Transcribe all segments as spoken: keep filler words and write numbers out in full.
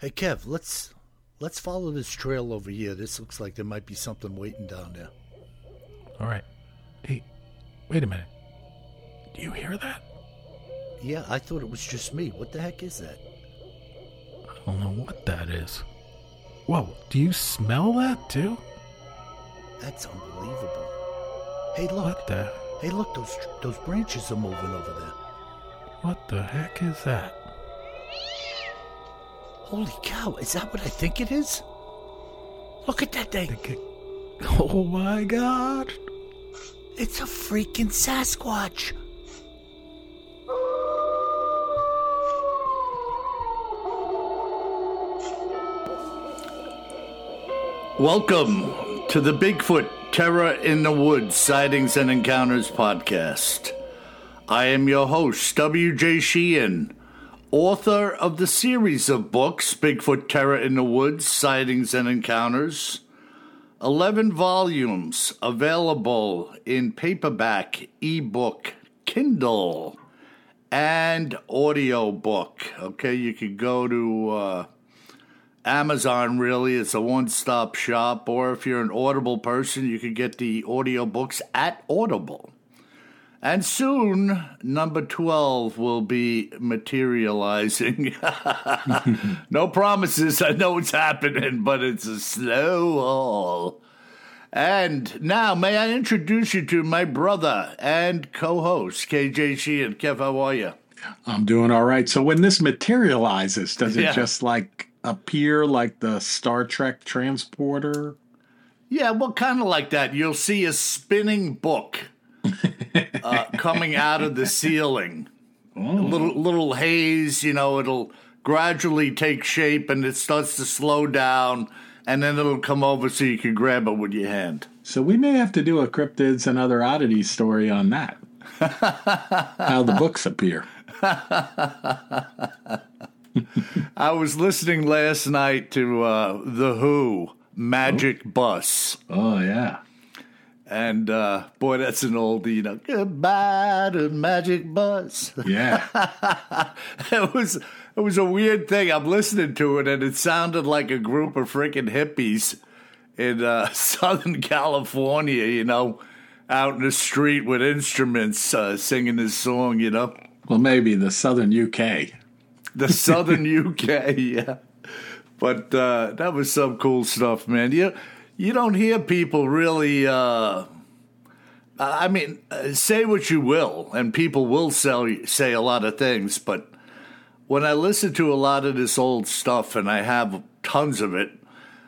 Hey Kev, let's let's follow this trail over here. This looks like there might be something waiting down there. All right. Hey, wait a minute. Do you hear that? Yeah, I thought it was just me. What the heck is that? I don't know what that is. Whoa, do you smell that too? That's unbelievable. Hey, look. What the? Hey, look, those those branches are moving over there. What the heck is that? Holy cow, is that what I think it is? Look at that thing. Oh my God. It's a freaking Sasquatch. Welcome to the Bigfoot Terror in the Woods Sightings and Encounters podcast. I am your host, W J Sheehan, author of the series of books, Bigfoot Terror in the Woods, Sightings and Encounters. eleven volumes available in paperback, ebook, Kindle, and audiobook. Okay, you could go to uh, Amazon, really. It's a one-stop shop. Or if you're an Audible person, you could get the audiobooks at Audible. And soon, number twelve will be materializing. No promises. I know it's happening, but it's a slow haul. And now, may I introduce you to my brother and co-host, K J Sheehan. Kev, how are you? I'm doing all right. So when this materializes, does it Yeah. just like appear like the Star Trek transporter? Yeah, well, kind of like that. You'll see a spinning book uh, coming out of the ceiling. Oh. A little little haze, you know, it'll gradually take shape and it starts to slow down, and then it'll come over so you can grab it with your hand. So we may have to do a cryptids and other oddities story on that. How the books appear. I was listening last night to uh, The Who, Magic oh. Bus. Oh, yeah. And, uh, boy, that's an oldie, you know, goodbye to Magic Bus. Yeah. it was it was a weird thing. I'm listening to it, and it sounded like a group of freaking hippies in uh, Southern California, you know, out in the street with instruments uh, singing this song, you know. Well, maybe the Southern U K. The Southern U K, yeah. But uh, that was some cool stuff, man. You you don't hear people really. Uh, I mean, say what you will, and people will sell, say a lot of things. But when I listen to a lot of this old stuff, and I have tons of it,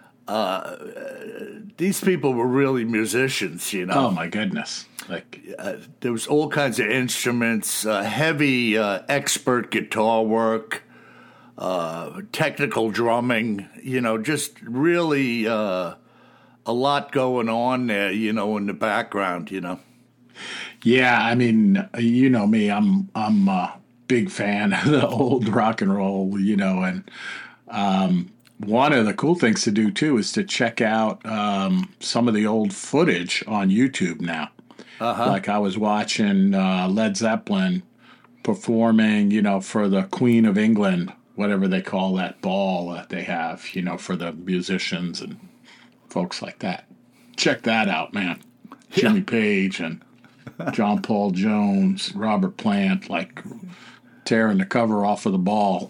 uh, these people were really musicians, you know. Oh my goodness! Like uh, there was all kinds of instruments, uh, heavy uh, expert guitar work, uh, technical drumming, you know, just really uh, a lot going on there, you know, in the background, you know. Yeah, I mean, you know me, I'm I'm a big fan of the old rock and roll, you know, and um, one of the cool things to do too is to check out um, some of the old footage on YouTube now. Uh-huh. Like I was watching uh, Led Zeppelin performing, you know, for the Queen of England, whatever they call that ball that they have, you know, for the musicians and folks like that. Check that out, man. Yeah. Jimmy Page and John Paul Jones, Robert Plant, like tearing the cover off of the ball.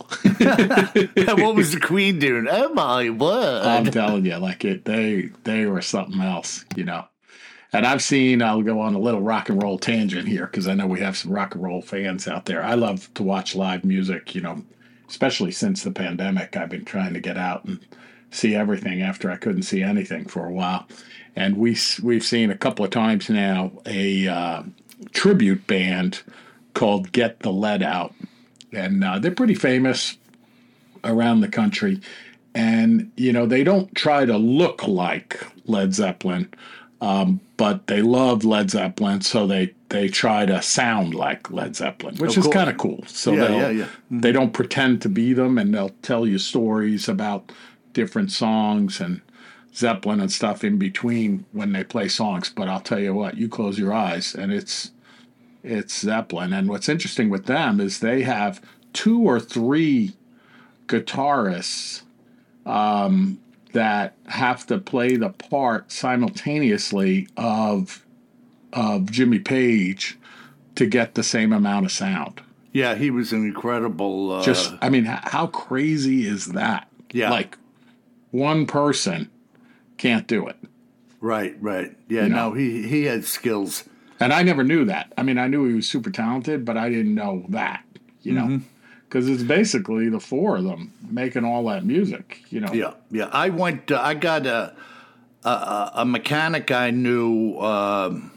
What was the Queen doing? Oh my word! I'm telling you, like it, they they were something else, you know. And I've seen, I'll go on a little rock and roll tangent here because I know we have some rock and roll fans out there. I love to watch live music, you know, especially since the pandemic. I've been trying to get out and see everything after I couldn't see anything for a while. And we, we've seen a couple of times now a uh, tribute band called Get the Lead Out. And uh, they're pretty famous around the country. And, you know, they don't try to look like Led Zeppelin, Um, but they love Led Zeppelin, so they, they try to sound like Led Zeppelin, which oh, is cool. kind of cool. So yeah, they'll, yeah, yeah. Mm-hmm. they don't pretend to be them, and they'll tell you stories about different songs and Zeppelin and stuff in between when they play songs. But I'll tell you what, you close your eyes, and it's it's Zeppelin. And what's interesting with them is they have two or three guitarists um, that have to play the part simultaneously of of Jimmy Page to get the same amount of sound. Yeah, he was an incredible. Uh, Just, I mean, h- how crazy is that? Yeah. Like, one person can't do it. right, right. Yeah, You no, know? he he had skills. And I never knew that. I mean, I knew he was super talented, but I didn't know that, you know? Mm-hmm. Because it's basically the four of them making all that music, you know? Yeah, yeah. I went. Uh, I got a, a a mechanic I knew um,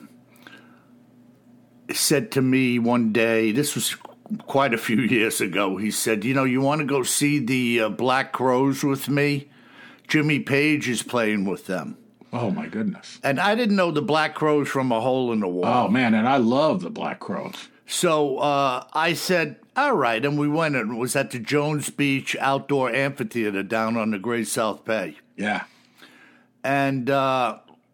said to me one day. This was quite a few years ago. He said, "You know, you want to go see the uh, Black Crowes with me? Jimmy Page is playing with them." Oh, my goodness. And I didn't know the Black Crowes from a hole in the wall. Oh, man, and I love the Black Crowes. So uh, I said, all right. And we went and it was at the Jones Beach Outdoor Amphitheater down on the Great South Bay. Yeah. And uh,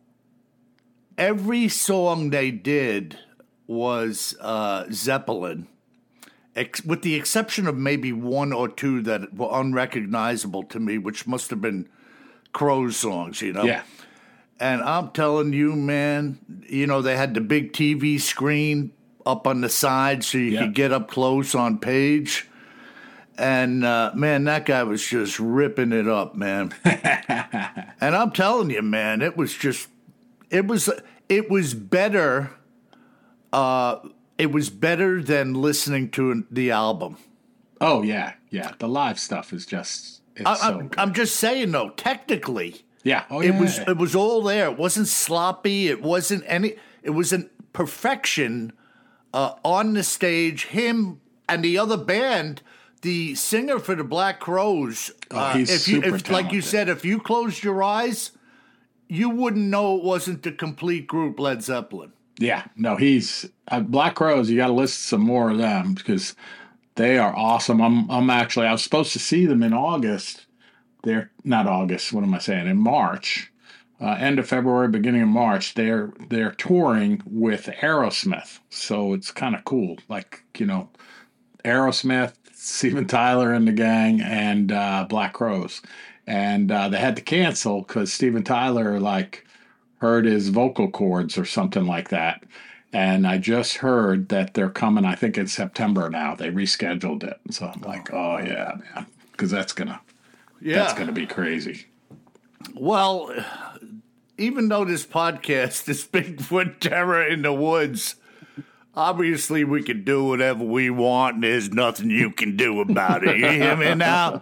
every song they did was uh, Zeppelin, ex- with the exception of maybe one or two that were unrecognizable to me, which must have been Crow songs, you know? Yeah. And I'm telling you, man, you know, they had the big T V screen up on the side so you Yeah. could get up close on Page. And, uh, man, that guy was just ripping it up, man. And I'm telling you, man, it was just, it was, it was better, uh, it was better than listening to the album. Oh, yeah. Yeah. The live stuff is just, it's I, so I'm, good. I'm just saying, though, technically, Yeah. Oh, it yeah. was it was all there. It wasn't sloppy. It wasn't any. It was an perfection uh, on the stage. Him and the other band, the singer for the Black Crowes. Oh, uh, he's if you, super if, like you talented. said, if you closed your eyes, you wouldn't know it wasn't the complete group Led Zeppelin. Yeah, no, he's uh, Black Crowes. You got to list some more of them because they are awesome. I'm, I'm actually, I was supposed to see them in August. They're not August. What am I saying? In March, uh, end of February, beginning of March. They're they're touring with Aerosmith, so it's kind of cool. Like you know, Aerosmith, Steven Tyler and the gang, and uh, Black Crowes, and uh, they had to cancel because Steven Tyler like hurt his vocal cords or something like that. And I just heard that they're coming, I think in September now. They rescheduled it. So I'm like, oh, yeah, man. Because that's going to Yeah. that's gonna be crazy. Well, even though this podcast is Bigfoot Terror in the Woods, obviously we can do whatever we want and there's nothing you can do about it. You hear me now?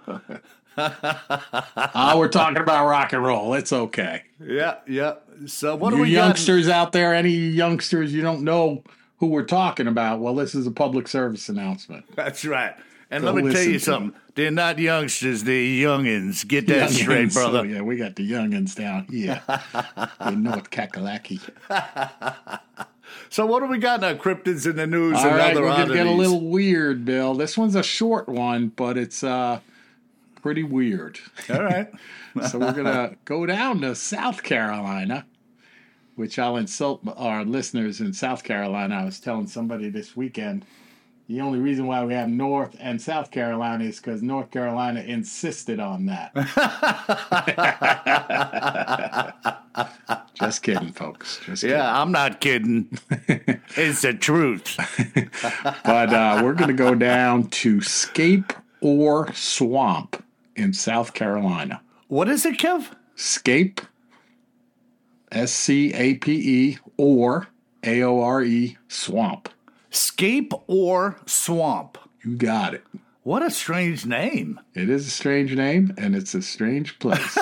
Oh, we're talking about rock and roll. It's okay. Yeah, yeah. So what do You we got? youngsters out there, any youngsters you don't know who we're talking about, well, this is a public service announcement. That's right. And Go let me tell listen you to something. They're not youngsters, they're youngins. Get that straight, Youngins. brother. Oh, yeah, we got the youngins down here in North Kakalaki. So what do we got now? Cryptids in the news All and right, other we're going to get a oddities. little weird, Bill. This one's a short one, but it's uh, pretty weird. All right. So we're going to go down to South Carolina, which I'll insult our listeners in South Carolina. I was telling somebody this weekend, the only reason why we have North and South Carolina is because North Carolina insisted on that. Just kidding, folks. Just kidding. Yeah, I'm not kidding. It's the truth. But uh, we're going to go down to Scape Ore Swamp in South Carolina. What is it, Kev? Scape, S C A P E, or A O R E, Swamp. Scape or Swamp. You got it. What a strange name. It is a strange name, and it's a strange place.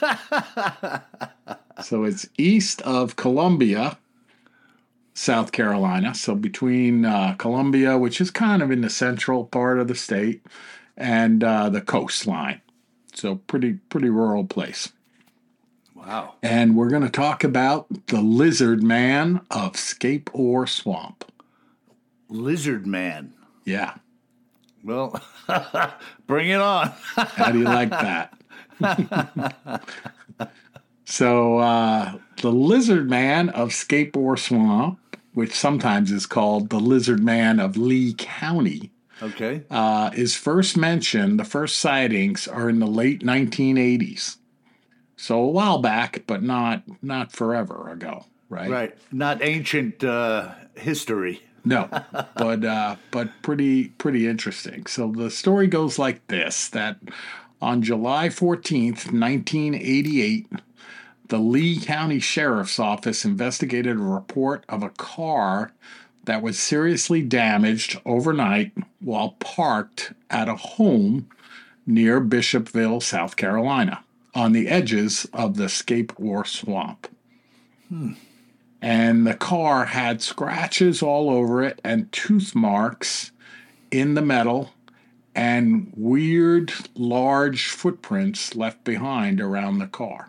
So it's east of Columbia, South Carolina. So between uh, Columbia, which is kind of in the central part of the state, and uh, the coastline. So pretty pretty rural place. Wow. And we're going to talk about the lizard man of Scape Ore Swamp. Lizard Man. Yeah. Well, bring it on. How do you like that? So uh, the lizard man of Scape Ore Swamp, which sometimes is called the lizard man of Lee County, Okay. uh, is first mentioned, the first sightings are in the late nineteen eighties. So a while back, but not not forever ago, right? Right. Not ancient uh, history. No, but uh, but pretty pretty interesting. So the story goes like this: that on July fourteenth, nineteen eighty-eight, the Lee County Sheriff's Office investigated a report of a car that was seriously damaged overnight while parked at a home near Bishopville, South Carolina, on the edges of the Scape Ore Swamp. Hmm. And the car had scratches all over it and tooth marks in the metal and weird, large footprints left behind around the car.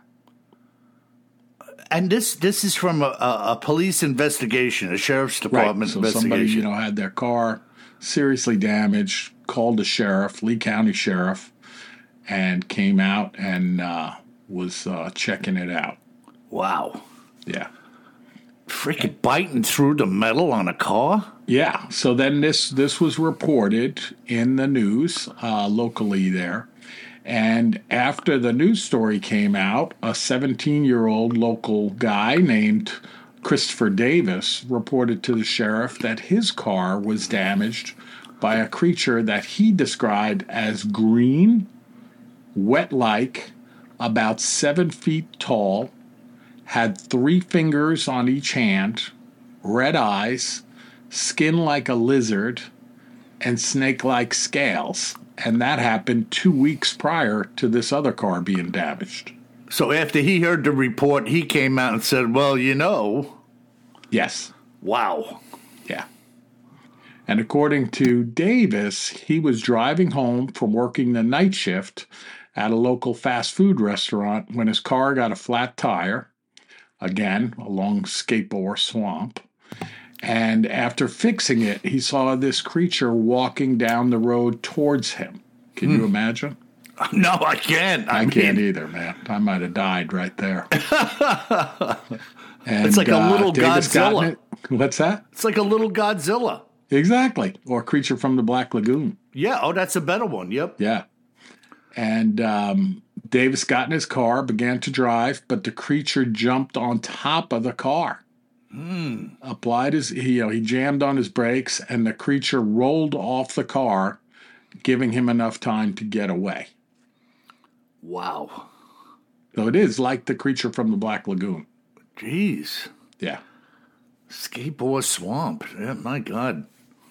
And this this is from a, a police investigation, a sheriff's department right. So investigation. Somebody, you know, had their car seriously damaged, called the sheriff, Lee County Sheriff, and came out and uh, was uh, checking it out. Wow. Yeah. Freaking biting through the metal on a car? Yeah. So then this this was reported in the news uh, locally there. And after the news story came out, a seventeen-year-old local guy named Christopher Davis reported to the sheriff that his car was damaged by a creature that he described as green, wet-like, about seven feet tall, had three fingers on each hand, red eyes, skin like a lizard, and snake-like scales. And that happened two weeks prior to this other car being damaged. So after he heard the report, he came out and said, well, you know. Yes. Wow. Yeah. And according to Davis, he was driving home from working the night shift at a local fast food restaurant when his car got a flat tire, again, along Scape Ore Swamp. And after fixing it, he saw this creature walking down the road towards him. Can hmm. you imagine? No, I can't. I, I mean... can't either, man. I might have died right there. And, it's like a little uh, Godzilla. What's that? It's like a little Godzilla. Exactly. Or Creature from the Black Lagoon. Yeah. Oh, that's a better one. Yep. Yeah. And um, Davis got in his car, began to drive, but the creature jumped on top of the car. Mm. Applied his, he, you know, he jammed on his brakes, and the creature rolled off the car, giving him enough time to get away. Wow. So it is like the Creature from the Black Lagoon. Jeez. Yeah. Scape Ore Swamp. Yeah, my God.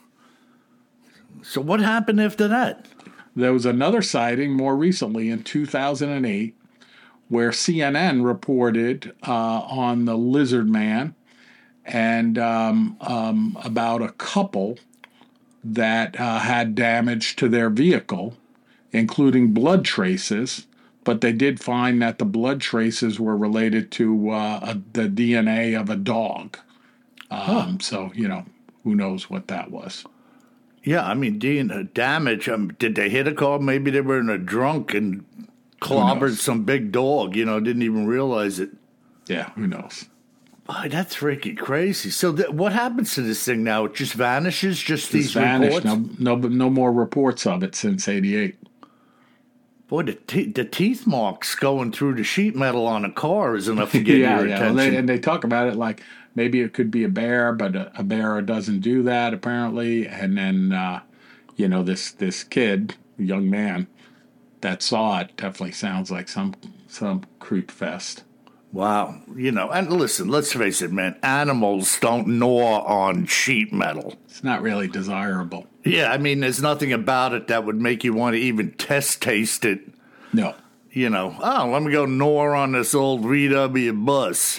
So what happened after that? There was another sighting more recently in two thousand eight where C N N reported uh, on the lizard man and um, um, about a couple that uh, had damage to their vehicle, including blood traces, but they did find that the blood traces were related to uh, a, the D N A of a dog. Um, huh. So, you know, who knows what that was. Yeah, I mean, Dean, damage. Um, did they hit a car? Maybe they were in a drunk and clobbered some big dog, you know, didn't even realize it. Yeah, who knows? Boy, that's freaking crazy. So th- what happens to this thing now? It just vanishes? Just, just these vanished. reports? No, no, no more reports of it since eighty-eight. Boy, the, te- the teeth marks going through the sheet metal on a car is enough to get yeah, your yeah. attention. Well, they, and they talk about it like maybe it could be a bear, but a, a bear doesn't do that, apparently. And then, uh, you know, this this kid, young man, that saw it definitely sounds like some some creep fest. Wow. You know, and listen, let's face it, man, animals don't gnaw on sheet metal. It's not really desirable. Yeah, I mean, there's nothing about it that would make you want to even test taste it. No. You know, oh, let me go gnaw on this old V W bus.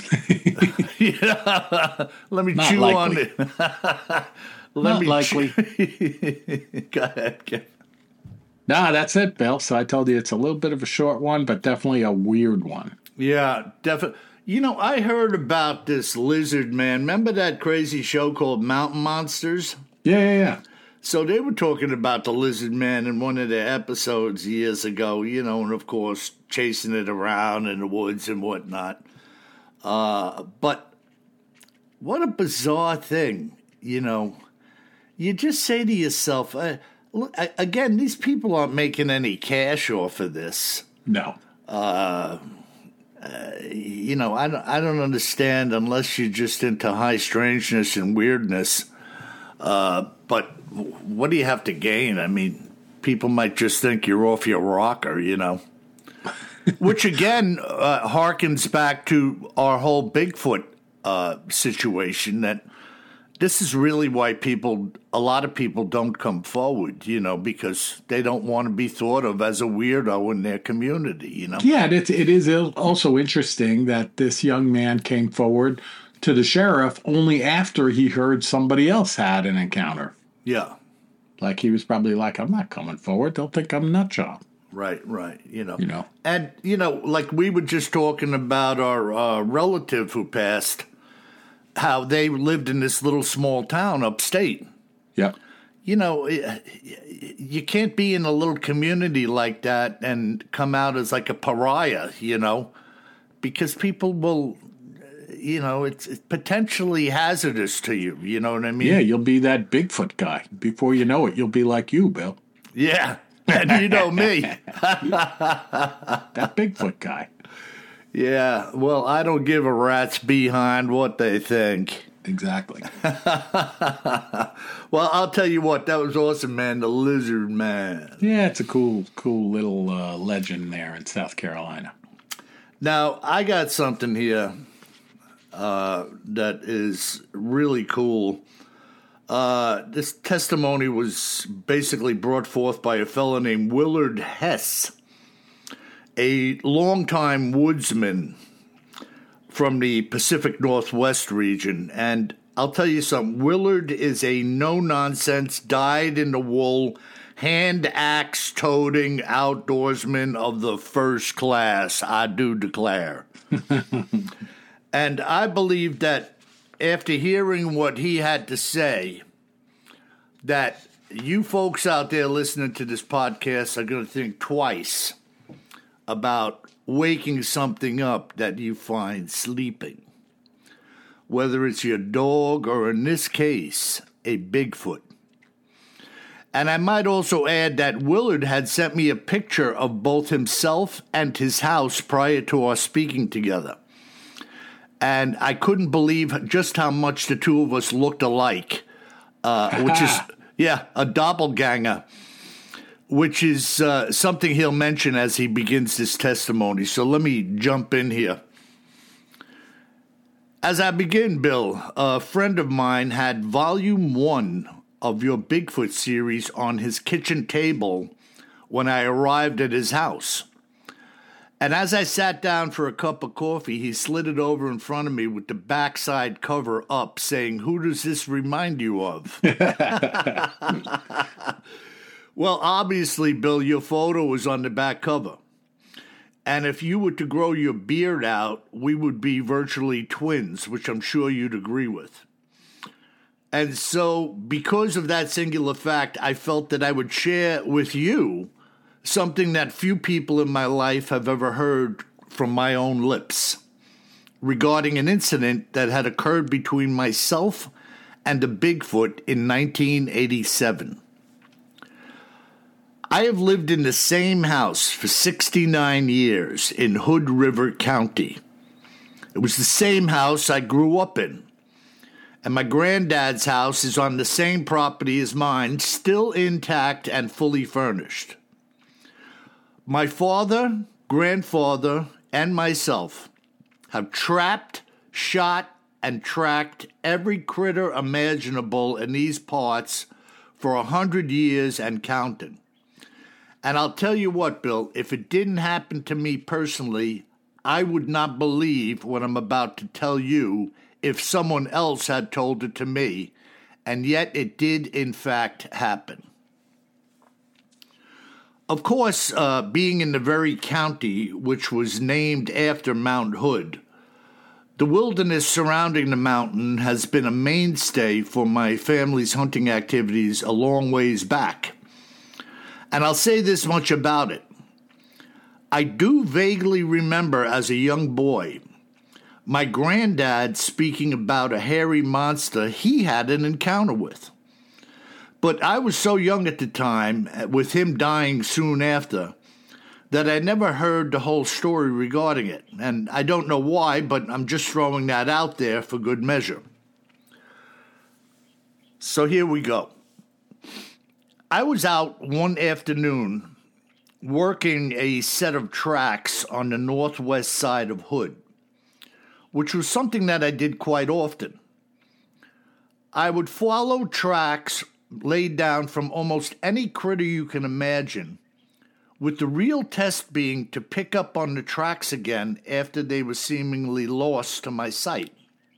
Yeah, let me not chew likely. on it. let not me likely. Chew. Go ahead, Kev. Nah, that's it, Bill. So I told you it's a little bit of a short one, but definitely a weird one. Yeah, definitely. You know, I heard about this lizard man. Remember that crazy show called Mountain Monsters? Yeah, yeah, yeah. So they were talking about the lizard man in one of their episodes years ago, you know, and of course, chasing it around in the woods and whatnot. Uh, but what a bizarre thing, you know. you just say to yourself, uh, look, again, these people aren't making any cash off of this. No. Uh, uh, you know, I don't, I don't understand unless you're just into high strangeness and weirdness. Uh, but what do you have to gain? I mean, people might just think you're off your rocker, you know. Which, again, uh, harkens back to our whole Bigfoot uh, situation, that this is really why people, a lot of people don't come forward, you know, because they don't want to be thought of as a weirdo in their community, you know. Yeah, it, it is also interesting that this young man came forward to the sheriff only after he heard somebody else had an encounter. Yeah. Like he was probably like, I'm not coming forward. They'll think I'm nut job. Right, right, you know. You know. And, you know, like we were just talking about our uh, relative who passed, how they lived in this little small town upstate. Yeah. You know, you can't be in a little community like that and come out as like a pariah, you know, because people will, you know, it's potentially hazardous to you, you know what I mean? Yeah, you'll be that Bigfoot guy. Before you know it, you'll be like you, Bill. Yeah. And you know me. That Bigfoot guy. Yeah, well, I don't give a rat's behind what they think. Exactly. Well, I'll tell you what, that was awesome, man. The Lizard Man. Yeah, it's a cool, cool little uh, legend there in South Carolina. Now, I got something here uh, that is really cool. Uh, this testimony was basically brought forth by a fellow named Willard Hess, a longtime woodsman from the Pacific Northwest region. And I'll tell you something, Willard is a no-nonsense, dyed-in-the-wool, hand-axe-toting outdoorsman of the first class, I do declare. And I believe that after hearing what he had to say, that you folks out there listening to this podcast are going to think twice about waking something up that you find sleeping, whether it's your dog or, in this case, a Bigfoot. And I might also add that Willard had sent me a picture of both himself and his house prior to our speaking together. And I couldn't believe just how much the two of us looked alike, uh, which is, yeah, a doppelganger, which is uh, something he'll mention as he begins this testimony. So let me jump in here. As I begin, Bill, a friend of mine had volume one of your Bigfoot series on his kitchen table when I arrived at his house. And as I sat down for a cup of coffee, he slid it over in front of me with the backside cover up, saying, "Who does this remind you of?" Well, obviously, Bill, your photo is on the back cover. And if you were to grow your beard out, we would be virtually twins, which I'm sure you'd agree with. And so, because of that singular fact, I felt that I would share with you something that few people in my life have ever heard from my own lips regarding an incident that had occurred between myself and a Bigfoot in nineteen eighty-seven. I have lived in the same house for sixty-nine years in Hood River County. It was the same house I grew up in. And my granddad's house is on the same property as mine, still intact and fully furnished. My father, grandfather, and myself have trapped, shot, and tracked every critter imaginable in these parts for a hundred years and counting. And I'll tell you what, Bill, if it didn't happen to me personally, I would not believe what I'm about to tell you if someone else had told it to me, and yet it did in fact happen. Of course, uh, being in the very county which was named after Mount Hood, the wilderness surrounding the mountain has been a mainstay for my family's hunting activities a long ways back. And I'll say this much about it. I do vaguely remember as a young boy my granddad speaking about a hairy monster he had an encounter with. But I was so young at the time, with him dying soon after, that I never heard the whole story regarding it. And I don't know why, but I'm just throwing that out there for good measure. So here we go. I was out one afternoon working a set of tracks on the northwest side of Hood, which was something that I did quite often. I would follow tracks laid down from almost any critter you can imagine, with the real test being to pick up on the tracks again after they were seemingly lost to my sight.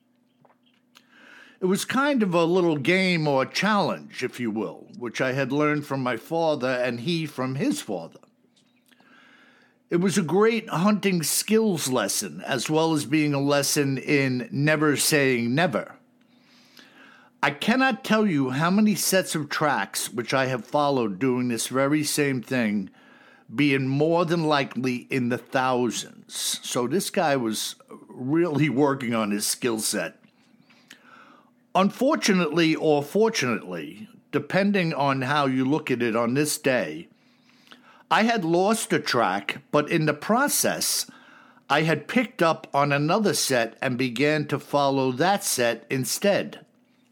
It was kind of a little game or challenge, if you will, which I had learned from my father and he from his father. It was a great hunting skills lesson, as well as being a lesson in never saying never. I cannot tell you how many sets of tracks which I have followed doing this very same thing, being more than likely in the thousands. So this guy was really working on his skill set. Unfortunately or fortunately, depending on how you look at it on this day, I had lost a track, but in the process, I had picked up on another set and began to follow that set instead.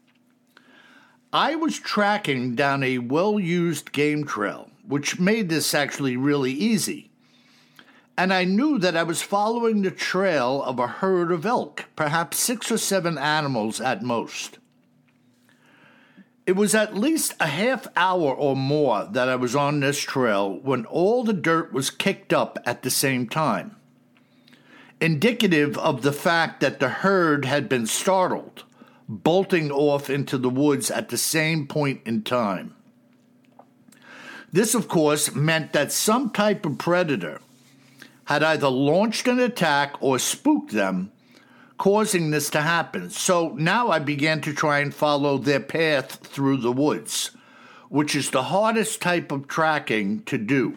I was tracking down a well-used game trail, which made this actually really easy. And I knew that I was following the trail of a herd of elk, perhaps six or seven animals at most. It was at least a half hour or more that I was on this trail when all the dirt was kicked up at the same time, indicative of the fact that the herd had been startled, bolting off into the woods at the same point in time. This, of course, meant that some type of predator had either launched an attack or spooked them, causing this to happen. So now I began to try and follow their path through the woods, which is the hardest type of tracking to do.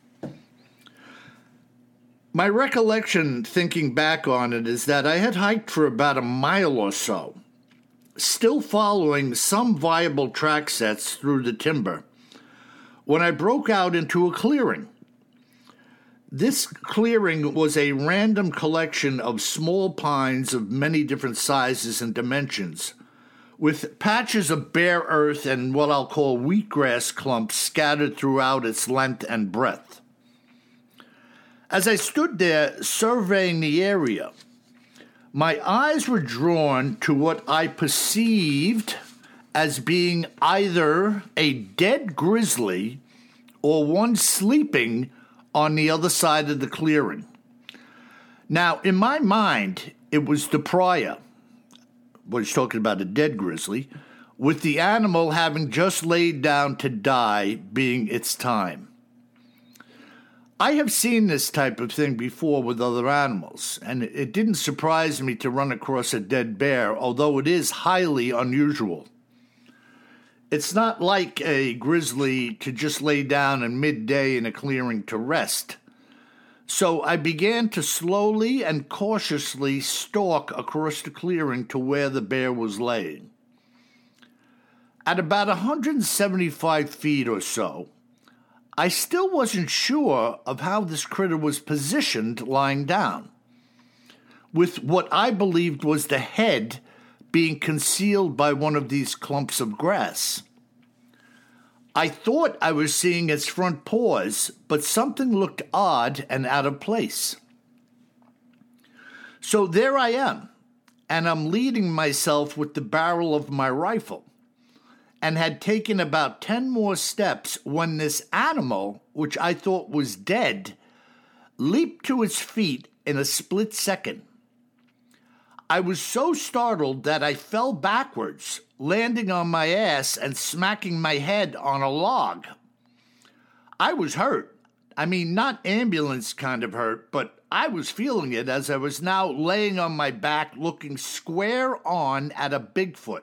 My recollection, thinking back on it, is that I had hiked for about a mile or so, still following some viable track sets through the timber, when I broke out into a clearing. This clearing was a random collection of small pines of many different sizes and dimensions, with patches of bare earth and what I'll call wheatgrass clumps scattered throughout its length and breadth. As I stood there surveying the area, my eyes were drawn to what I perceived as being either a dead grizzly or one sleeping on the other side of the clearing. Now, in my mind, it was the prior, was talking about a dead grizzly, with the animal having just laid down to die being its time. I have seen this type of thing before with other animals, and it didn't surprise me to run across a dead bear, although it is highly unusual. It's not like a grizzly to just lay down in midday in a clearing to rest. So I began to slowly and cautiously stalk across the clearing to where the bear was laying. At about one hundred seventy-five feet or so, I still wasn't sure of how this critter was positioned lying down, with what I believed was the head being concealed by one of these clumps of grass. I thought I was seeing its front paws, but something looked odd and out of place. So there I am, and I'm leading myself with the barrel of my rifle, and had taken about ten more steps when this animal, which I thought was dead, leaped to its feet in a split second. I was so startled that I fell backwards, landing on my ass and smacking my head on a log. I was hurt. I mean, not ambulance kind of hurt, but I was feeling it as I was now laying on my back looking square on at a Bigfoot.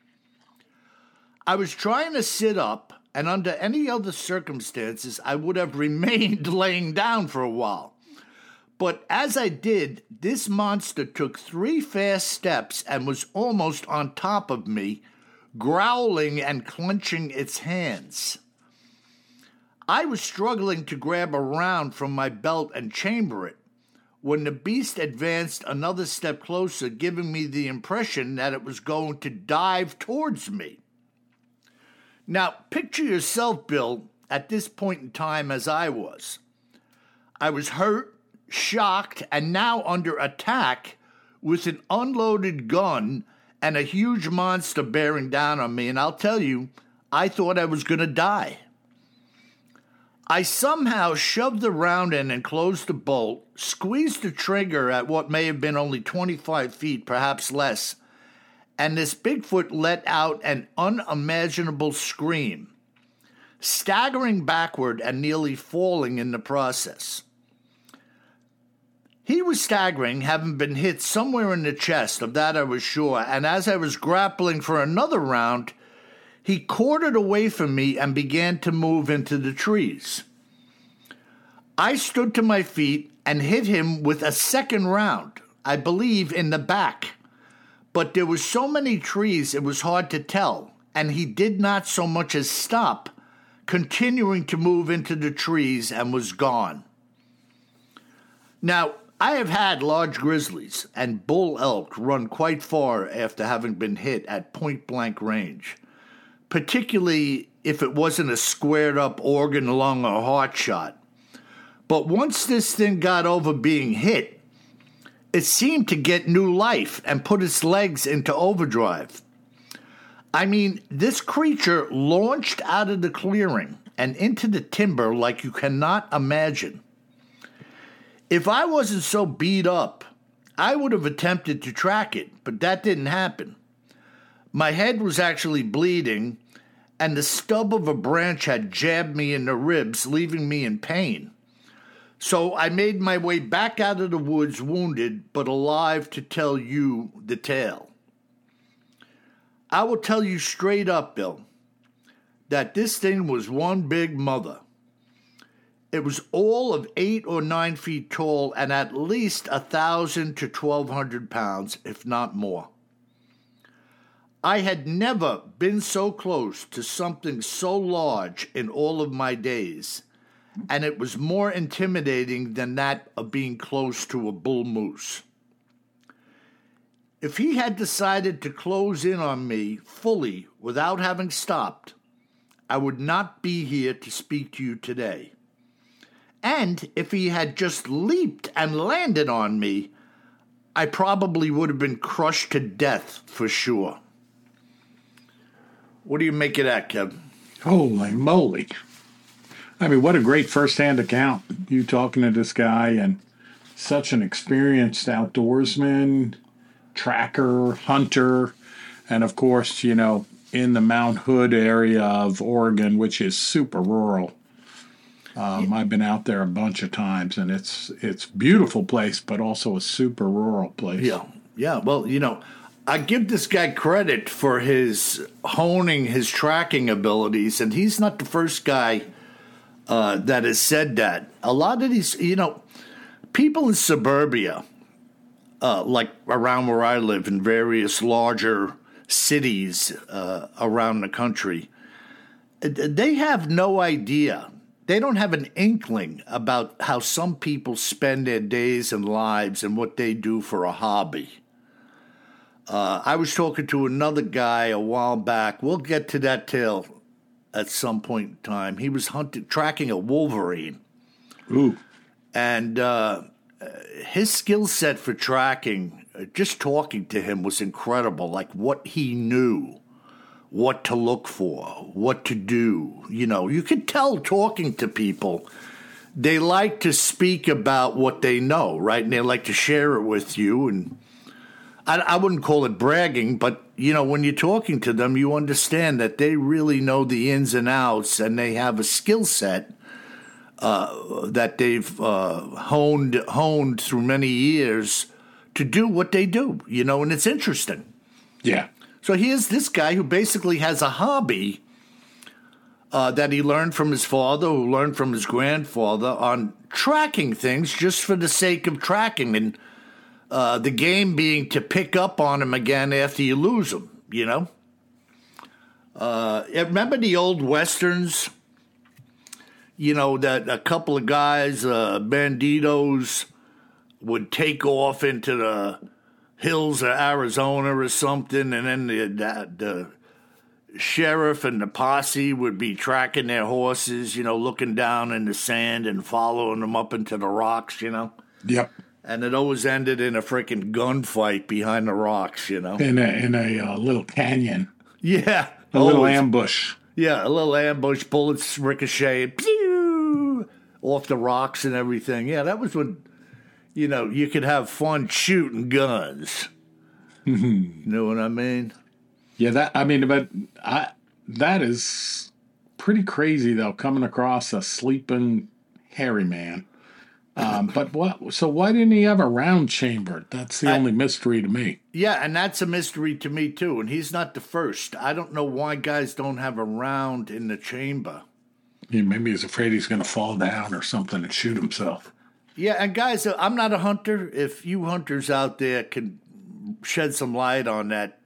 I was trying to sit up, and under any other circumstances, I would have remained laying down for a while. But as I did, this monster took three fast steps and was almost on top of me, growling and clenching its hands. I was struggling to grab a round from my belt and chamber it when the beast advanced another step closer, giving me the impression that it was going to dive towards me. Now, picture yourself, Bill, at this point in time as I was. I was hurt, shocked, and now under attack with an unloaded gun and a huge monster bearing down on me, and I'll tell you, I thought I was going to die. I somehow shoved the round in and closed the bolt, squeezed the trigger at what may have been only twenty-five feet, perhaps less, and this Bigfoot let out an unimaginable scream, staggering backward and nearly falling in the process. He was staggering, having been hit somewhere in the chest, of that I was sure, and as I was grappling for another round, he quartered away from me and began to move into the trees. I stood to my feet and hit him with a second round, I believe in the back. But there were so many trees it was hard to tell, and he did not so much as stop, continuing to move into the trees, and was gone. Now, I have had large grizzlies and bull elk run quite far after having been hit at point-blank range, particularly if it wasn't a squared-up organ lung or heart shot. But once this thing got over being hit, it seemed to get new life and put its legs into overdrive. I mean, this creature launched out of the clearing and into the timber like you cannot imagine. If I wasn't so beat up, I would have attempted to track it, but that didn't happen. My head was actually bleeding, and the stub of a branch had jabbed me in the ribs, leaving me in pain. So I made my way back out of the woods wounded, but alive to tell you the tale. I will tell you straight up, Bill, that this thing was one big mother. It was all of eight or nine feet tall and at least a thousand to twelve hundred pounds, if not more. I had never been so close to something so large in all of my days, and it was more intimidating than that of being close to a bull moose. If he had decided to close in on me fully without having stopped, I would not be here to speak to you today. And if he had just leaped and landed on me, I probably would have been crushed to death for sure. What do you make of that, Kev? Holy moly. I mean, what a great first-hand account. You talking to this guy, and such an experienced outdoorsman, tracker, hunter, and of course, you know, in the Mount Hood area of Oregon, which is super rural. Um, I've been out there a bunch of times, and it's it's a beautiful place, but also a super rural place. Yeah, yeah. Well, you know, I give this guy credit for his honing his tracking abilities, and he's not the first guy uh, that has said that. A lot of these, you know, people in suburbia, uh, like around where I live, in various larger cities uh, around the country, they have no idea. They don't have an inkling about how some people spend their days and lives and what they do for a hobby. Uh, I was talking to another guy a while back. We'll get to that tale at some point in time. He was hunting, tracking a wolverine. Ooh. And uh, his skill set for tracking, just talking to him was incredible. Like what he knew. What to look for, what to do. You know, you could tell talking to people, they like to speak about what they know, right? And they like to share it with you. And I, I wouldn't call it bragging, but, you know, when you're talking to them, you understand that they really know the ins and outs, and they have a skill set uh, that they've uh, honed, honed through many years to do what they do, you know, and it's interesting. Yeah. So here's this guy who basically has a hobby uh, that he learned from his father, who learned from his grandfather, on tracking things just for the sake of tracking, and uh, the game being to pick up on him again after you lose him, you know? Uh, remember the old westerns? You know, that a couple of guys, uh, banditos, would take off into the hills of Arizona or something, and then the, the, the sheriff and the posse would be tracking their horses, you know, looking down in the sand and following them up into the rocks, you know? Yep. And it always ended in a freaking gunfight behind the rocks, you know? In a, in a uh, little canyon. Yeah. A little always. ambush. Yeah, a little ambush, bullets ricochet, pew, off the rocks and everything. Yeah, that was when, you know, you could have fun shooting guns. You know what I mean? Yeah, that, I mean, but I, that is pretty crazy, though, coming across a sleeping hairy man. Um, but what? So why didn't he have a round chamber? That's the I, only mystery to me. Yeah, and that's a mystery to me, too. And he's not the first. I don't know why guys don't have a round in the chamber. Yeah, maybe he's afraid he's going to fall down or something and shoot himself. Yeah, and guys, I'm not a hunter. If you hunters out there can shed some light on that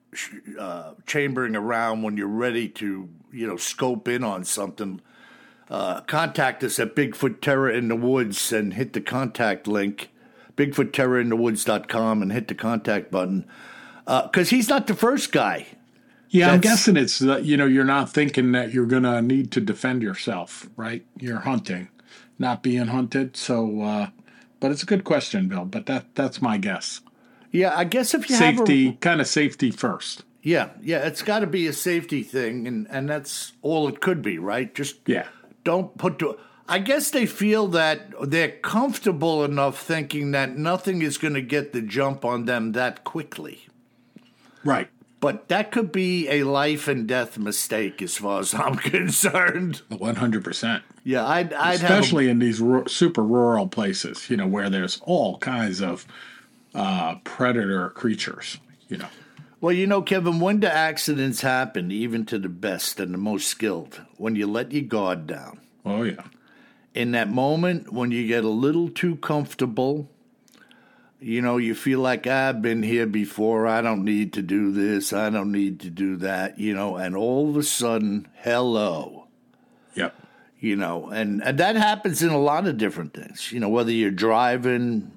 uh, chambering around when you're ready to, you know, scope in on something, uh, contact us at Bigfoot Terror in the Woods and hit the contact link, bigfoot terror in the woods dot com, and hit the contact button. Because uh, he's not the first guy. Yeah, That's, I'm guessing it's, uh, you know, you're not thinking that you're going to need to defend yourself, right? You're hunting, not being hunted. So, uh, but it's a good question, Bill, but that that's my guess. Yeah, I guess if you safety, have a, kind of safety first. Yeah, yeah, it's got to be a safety thing, and, and that's all it could be, right? Just yeah. Don't put to. I guess they feel that they're comfortable enough thinking that nothing is going to get the jump on them that quickly. Right. But that could be a life and death mistake as far as I'm concerned. one hundred percent. Yeah, I'd, I'd Especially have a, in these ru- super rural places, you know, where there's all kinds of uh, predator creatures, you know. Well, you know, Kevin, when do accidents happen, even to the best and the most skilled? When you let your guard down. Oh, yeah. In that moment, when you get a little too comfortable, you know, you feel like, I've been here before, I don't need to do this, I don't need to do that, you know, and all of a sudden, hello. Yep. You know, and, and that happens in a lot of different things, you know, whether you're driving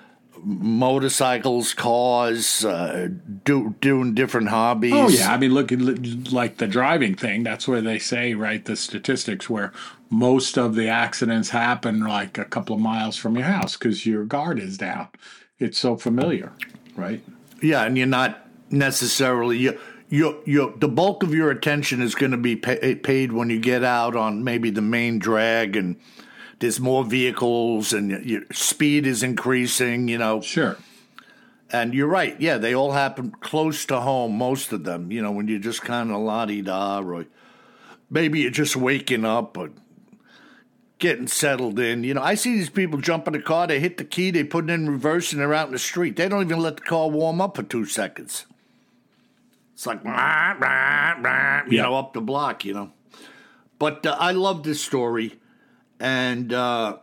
motorcycles, cars, uh, do, doing different hobbies. Oh, yeah. I mean, look, like the driving thing, that's where they say, right, the statistics where most of the accidents happen like a couple of miles from your house because your guard is down. It's so familiar, right? Yeah, and you're not necessarily... You, you, you, the bulk of your attention is going to be pay, paid when you get out on maybe the main drag and there's more vehicles and your speed is increasing, you know. Sure. And you're right. Yeah, they all happen close to home, most of them, you know, when you're just kind of la-di-da or maybe you're just waking up or getting settled in. You know, I see these people jump in the car, they hit the key, they put it in reverse, and they're out in the street. They don't even let the car warm up for two seconds. It's like, rah, rah, rah, you yeah. know, up the block, you know. But uh, I love this story. And uh,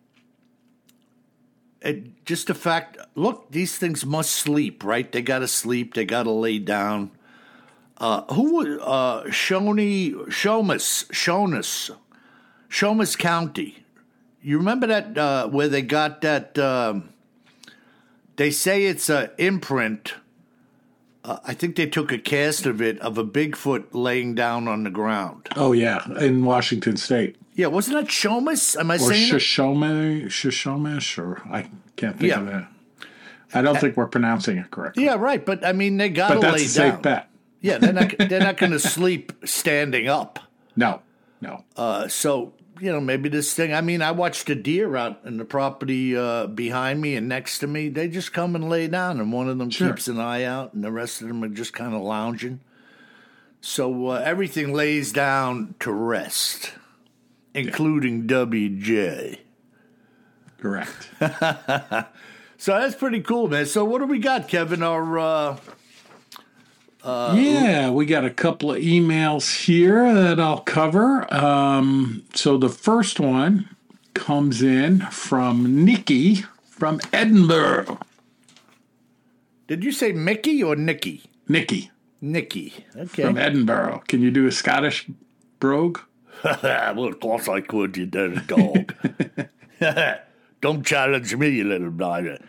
it, just the fact, look, these things must sleep, right? They got to sleep. They got to lay down. Uh, who was uh, Shawnee, Shomas, Shonas, Shomas County? You remember that uh, where they got that? Um, they say it's an imprint. Uh, I think they took a cast of it of a Bigfoot laying down on the ground. Oh, yeah, in Washington State. Yeah, wasn't that Shomas? Am I or saying Shoshone, Shoshomish, or I can't think yeah. of that. I don't uh, think we're pronouncing it correctly. Yeah, right. But I mean, they got to lay down. But that's a safe bet. Yeah, they're not. They're not going to sleep standing up. No, no. Uh, so you know, maybe this thing. I mean, I watched a deer out in the property uh, behind me and next to me. They just come and lay down, and one of them sure. keeps an eye out, and the rest of them are just kind of lounging. So uh, everything lays down to rest. Including yeah. W J. Correct. So that's pretty cool, man. So what do we got, Kevin? Our uh, uh, yeah, we got a couple of emails here that I'll cover. Um, so the first one comes in from Nikki from Edinburgh. Did you say Mickey or Nikki? Nikki. Nicky. Okay. From Edinburgh. Can you do a Scottish brogue? Well, of course I could, you dirty dog. Don't challenge me, you little blighter.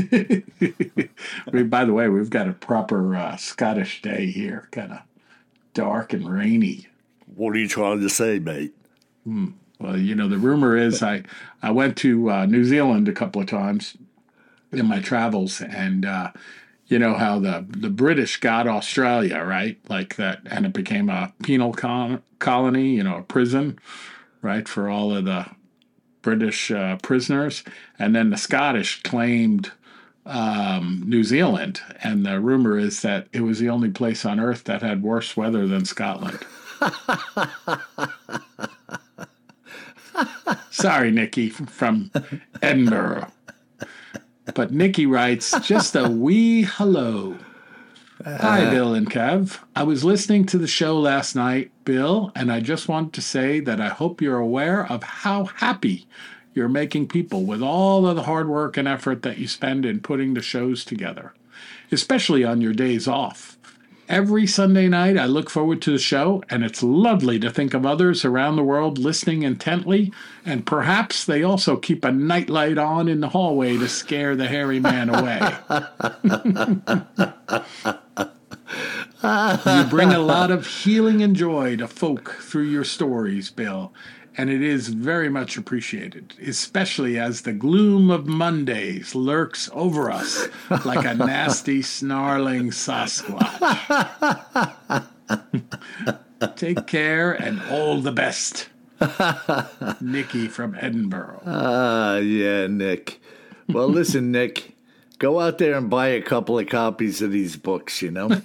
By the way, we've got a proper uh, Scottish day here, kind of dark and rainy. What are you trying to say, mate? Hmm. Well, you know, the rumor is I, I went to uh, New Zealand a couple of times in my travels, and uh, you know how the, the British got Australia, right? Like that, and it became a penal con- colony, you know, a prison, right, for all of the British uh, prisoners. And then the Scottish claimed um, New Zealand, and the rumor is that it was the only place on earth that had worse weather than Scotland. Sorry, Nikki, from Edinburgh. But Nikki writes, just a wee hello. Hi, Bill and Kev. I was listening to the show last night, Bill, and I just wanted to say that I hope you're aware of how happy you're making people with all of the hard work and effort that you spend in putting the shows together, especially on your days off. Every Sunday night, I look forward to the show, and it's lovely to think of others around the world listening intently, and perhaps they also keep a nightlight on in the hallway to scare the hairy man away. You bring a lot of healing and joy to folk through your stories, Bill, and it is very much appreciated, especially as the gloom of Mondays lurks over us like a nasty, snarling Sasquatch. Take care and all the best. Nicky from Edinburgh. Ah, uh, yeah, Nick. Well, listen, Nick, go out there and buy a couple of copies of these books, you know?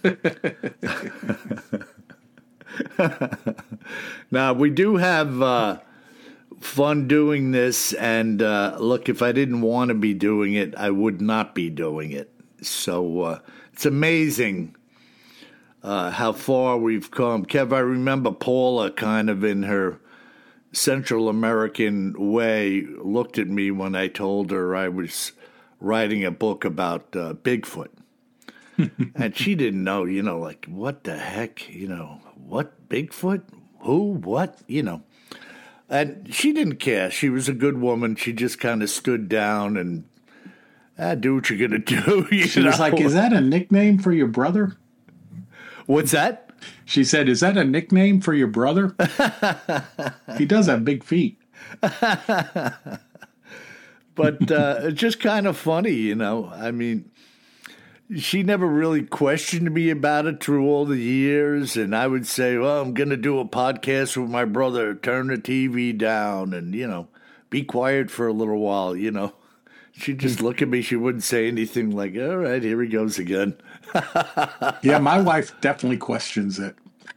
Now, we do have uh, fun doing this, and uh, look, if I didn't want to be doing it, I would not be doing it. So uh, it's amazing uh, how far we've come. Kev, I remember Paula kind of in her Central American way looked at me when I told her I was writing a book about uh, Bigfoot. And she didn't know, you know, like, what the heck, you know, what, Bigfoot? Who, what, you know. And she didn't care. She was a good woman. She just kind of stood down and, ah, do what you're going to do. You she know? was like, is that a nickname for your brother? What's that? She said, is that a nickname for your brother? He does have big feet. But uh, it's just kind of funny, you know. I mean, she never really questioned me about it through all the years. And I would say, well, I'm going to do a podcast with my brother. Turn the T V down and, you know, be quiet for a little while, you know. She'd just look at me. She wouldn't say anything, like, all right, here he goes again. Yeah, my wife definitely questions it.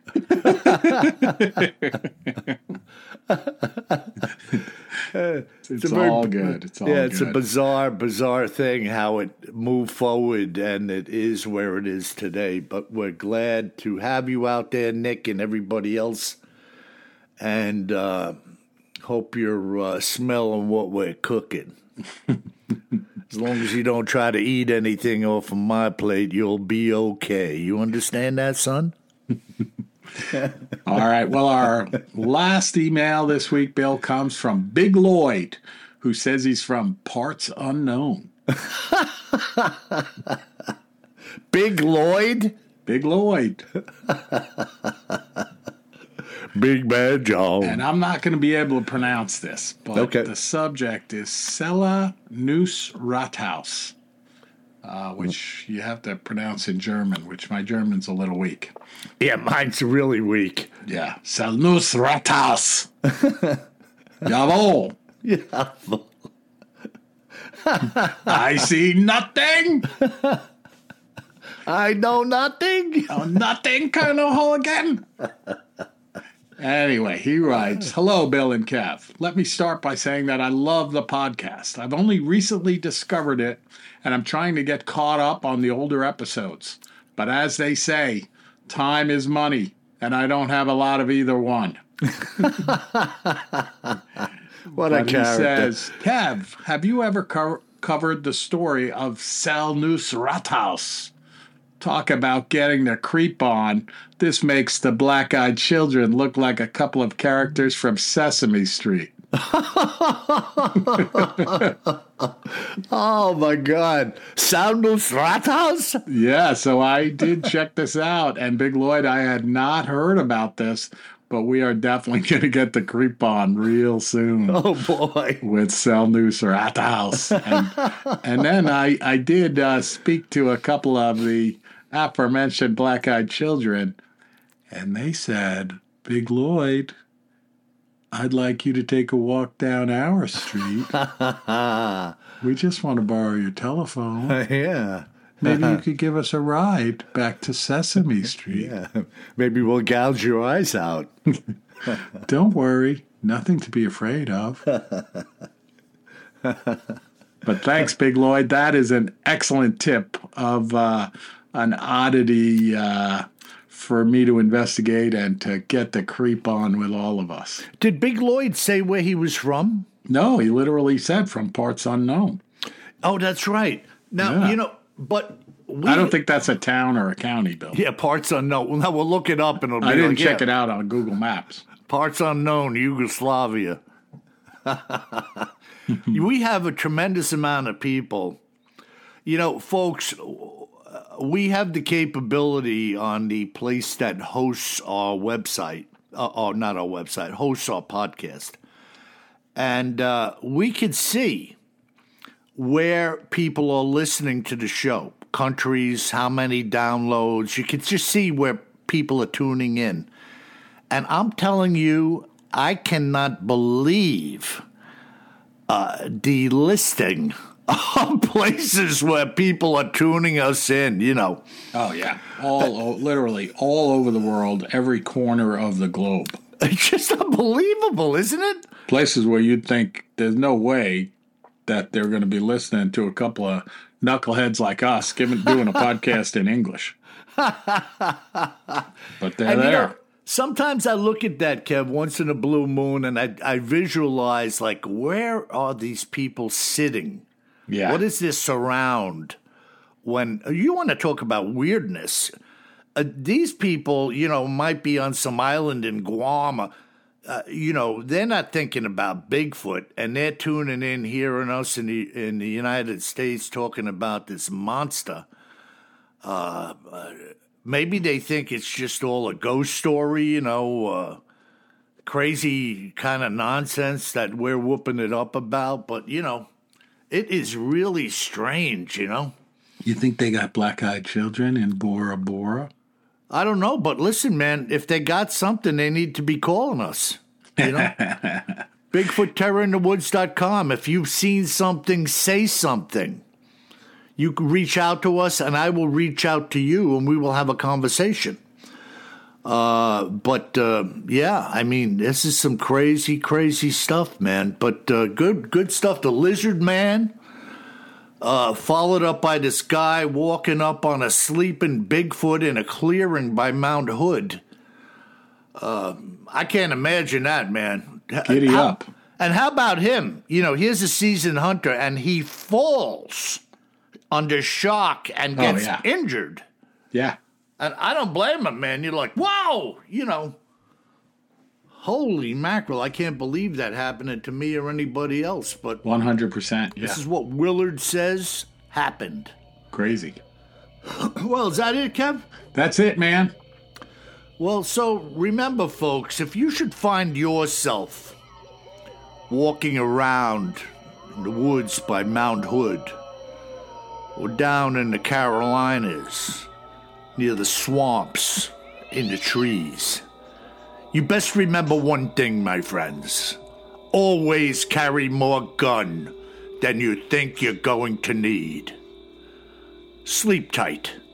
it's it's all very, good. It's all yeah, it's good. a bizarre, bizarre thing how it moved forward, and it is where it is today. But we're glad to have you out there, Nick, and everybody else, and uh, hope you're uh, smelling what we're cooking. As long as you don't try to eat anything off of my plate, you'll be okay. You understand that, son? All right. Well, our last email this week, Bill, comes from Big Lloyd, who says he's from parts unknown. Big Lloyd? Big Lloyd. Big Bad John. And I'm not going to be able to pronounce this, but okay. The subject is Sella Neus Rathaus, uh, which you have to pronounce in German, which my German's a little weak. Yeah, mine's really weak. Yeah. Sella Neus Rathaus. Jawohl. Jawohl. I see nothing. I know nothing. Oh, nothing, Colonel Hooligan. Anyway, he writes, hello, Bill and Kev. Let me start by saying that I love the podcast. I've only recently discovered it, and I'm trying to get caught up on the older episodes. But as they say, time is money, and I don't have a lot of either one. What a but character. He says, Kev, have you ever co- covered the story of Sell Neus Rathaus? Talk about getting the creep on. This makes the Black-Eyed Children look like a couple of characters from Sesame Street. Oh, my God. Soundless Rathaus? Yeah, so I did check this out. And Big Lloyd, I had not heard about this, but we are definitely going to get the creep on real soon. Oh, boy. With Soundless Rathaus. And, and then I, I did uh, speak to a couple of the aforementioned Black-Eyed Children, and they said, Big Lloyd, I'd like you to take a walk down our street. We just want to borrow your telephone. Yeah. Maybe you could give us a ride back to Sesame Street. Yeah. Maybe we'll gouge your eyes out. Don't worry. Nothing to be afraid of. But thanks, Big Lloyd. That is an excellent tip of uh, an oddity uh, for me to investigate and to get the creep on with all of us. Did Big Lloyd say where he was from? No, he literally said from parts unknown. Oh, that's right. Now, Yeah. you know, but... We, I don't think that's a town or a county, Bill. Yeah, parts unknown. Well, now we'll look it up and it'll be I didn't like, check yeah, it out on Google Maps. Parts unknown, Yugoslavia. We have a tremendous amount of people. You know, folks, we have the capability on the place that hosts our website, uh, or not our website, hosts our podcast. And uh, we could see where people are listening to the show, countries, how many downloads. You could just see where people are tuning in. And I'm telling you, I cannot believe uh, the listing of places where people are tuning us in, you know. Oh, yeah. All o- literally all over the world, every corner of the globe. It's just unbelievable, isn't it? Places where you'd think there's no way that they're going to be listening to a couple of knuckleheads like us giving, doing a podcast in English. But they're And, you there. know, sometimes I look at that, Kev, once in a blue moon, and I, I visualize, like, where are these people sitting? Yeah. What is this surround? When you want to talk about weirdness, uh, these people, you know, might be on some island in Guam. Uh, uh, you know, they're not thinking about Bigfoot, and they're tuning in, hearing us in the in the United States talking about this monster. Uh, uh, maybe they think it's just all a ghost story, you know, uh, crazy kind of nonsense that we're whooping it up about. But you know, it is really strange, you know. You think they got black-eyed children in Bora Bora? I don't know, but listen, man, if they got something, they need to be calling us. You know? Bigfoot Terror in the Woods dot com. If you've seen something, say something. You can reach out to us, and I will reach out to you, and we will have a conversation. Uh, but, uh, yeah, I mean, this is some crazy, crazy stuff, man. But uh, good good stuff. The Lizard Man. Uh, followed up by this guy walking up on a sleeping Bigfoot in a clearing by Mount Hood. Uh, I can't imagine that, man. Giddy How- up. And how about him? You know, here's a seasoned hunter, and he falls under shock and Oh, gets yeah. injured. Yeah. And I don't blame him, man. You're like, whoa, you know. Holy mackerel, I can't believe that happening to me or anybody else. But one hundred percent. Yeah. this is what Willard says happened. Crazy. Well, is that it, Kev? That's it, man. Well, so remember, folks, if you should find yourself walking around in the woods by Mount Hood or down in the Carolinas near the swamps in the trees, you best remember one thing, my friends. Always carry more gun than you think you're going to need. Sleep tight.